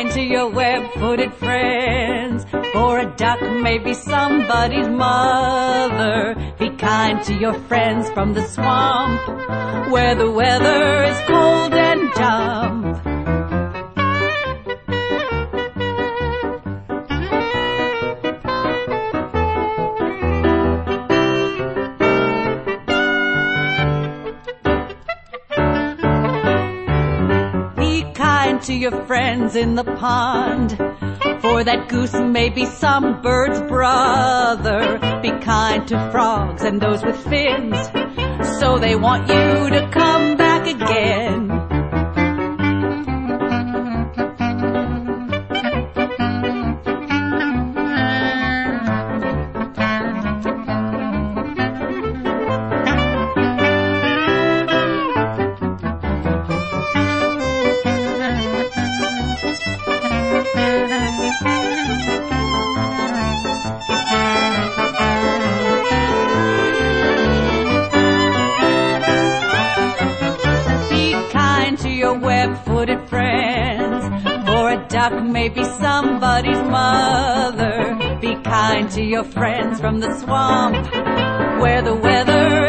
kind to your web-footed friends, for a duck may be somebody's mother. Be kind to your friends from the swamp, where the weather is cold and damp. To your friends in the pond, for that goose may be some bird's brother. Be kind to frogs and those with fins, so they want you to come back again. Web-footed friends, for a duck may be somebody's mother. Be kind to your friends from the swamp, where the weather